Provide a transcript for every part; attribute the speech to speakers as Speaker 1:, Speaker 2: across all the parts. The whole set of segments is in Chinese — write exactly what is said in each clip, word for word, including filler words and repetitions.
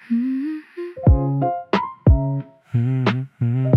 Speaker 1: 嗯
Speaker 2: 嗯嗯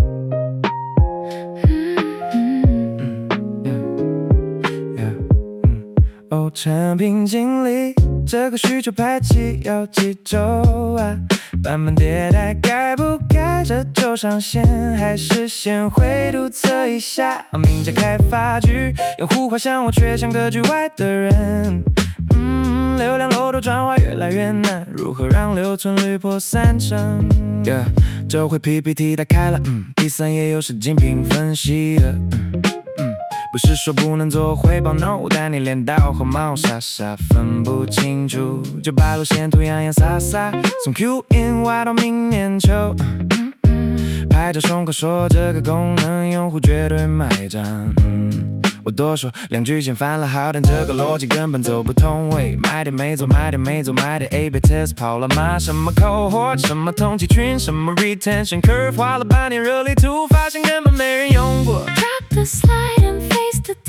Speaker 2: 哦，产品经理，这个需求排期要几周啊？版本迭代该不该这周上线，还是先回读测一下？敏捷开发局，用户画像我却像个局外的人。嗯，流量漏斗转化越来越难，如何让留存率破三成 ？Yeah， 这回 P P T 打开了，嗯，第三页又是竞品分析了，嗯。不是说不能做汇报 no， 但你连刀和猫傻傻分不清楚，就把路线图洋洋洒洒，从 Q in 挖到明年秋。拍着胸口说这个功能用户绝对买账。嗯，我多说两句先翻了好，但这个逻辑根本走不通。喂，买点没做，买点没做，买点 A B test 跑了吗？什么 cohort， 什么统计群，什么 retention curve， 花了半年热力图，发现根本没人用过。
Speaker 1: Drop the slide and face the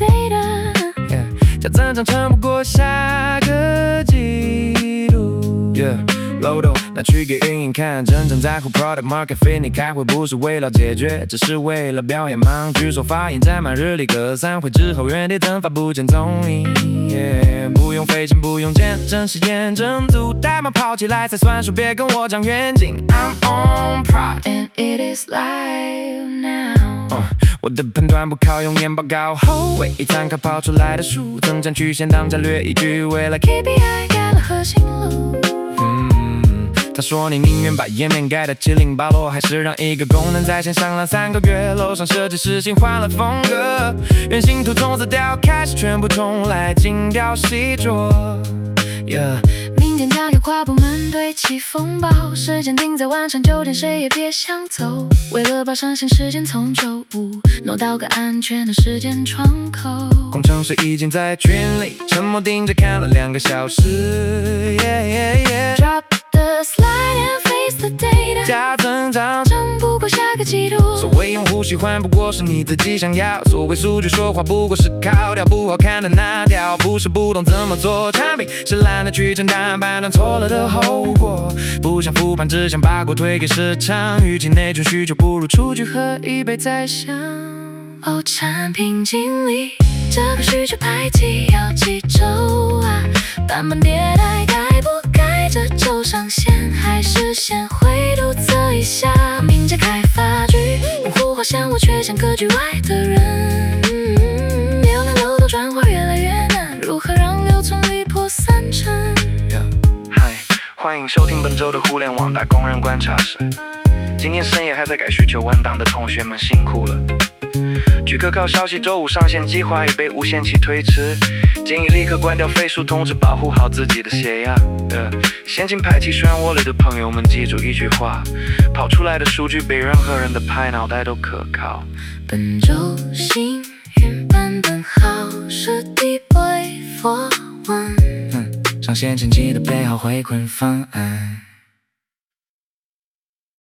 Speaker 1: data，
Speaker 2: 加增长撑不过下个季度。Yeah， 漏斗拿去给运营看，真正在乎 product market fit， 你开会不是为了解决，只是为了表演忙。举手发言占满日历，隔散会之后原地等发不见踪影。Yeah， 不用费钱不用钱，真是验证组代码跑起来才算数，别跟我讲远景。I'm on prod
Speaker 1: and it is live now。Uh,
Speaker 2: 我的判断不靠用眼报告后，唯一参考跑出来的数，增长曲线当战略依据，为了
Speaker 1: K P I 改了核心路。
Speaker 2: 他说你宁愿把页面改得七零八落，还是让一个功能在线上了三个月？楼上设计师新换了风格，原型图从色调开始全部重来，精雕细琢。Yeah，
Speaker 1: 明天将有跨部门对齐风暴，时间定在晚上九点，谁也别想走。为了把上线时间从周五挪到个安全的时间窗口，
Speaker 2: 工程师已经在群里沉默盯着看了两个小时。Yeah, yeah, yeah.
Speaker 1: Drop the slide and face the data，
Speaker 2: 加增长
Speaker 1: 撑不过下个季度。
Speaker 2: 所谓用户喜欢不过是你自己想要，所谓数据说话不过是靠调，不好看的那条不是不懂怎么做产品，是懒得去承担判断错了的后果。不想复盘，只想把锅推给市场，与其内卷需求，不如出去喝一杯再想。
Speaker 1: 哦，产品经理，这个需求排期要几周啊？版本迭代该不该这周上线，还是先回读测一下？敏捷开发局，用户画像我却像个局外的人。嗯，流量漏斗转化越来越难，如何让留存率破三成？
Speaker 2: 嗨，欢迎收听本周的互联网打工人观察室。今天深夜还在改需求文档的同学们辛苦了。据可靠消息，周五上线计划已被无限期推迟，建议立刻关掉飞书通知，保护好自己的血压。呃，先进排期漩涡里的朋友们，记住一句话：跑出来的数据比任何人的拍脑袋都可靠。
Speaker 1: 本周幸运版本好是 Deploy for One，
Speaker 2: 嗯，上线前记得备好回馈方案。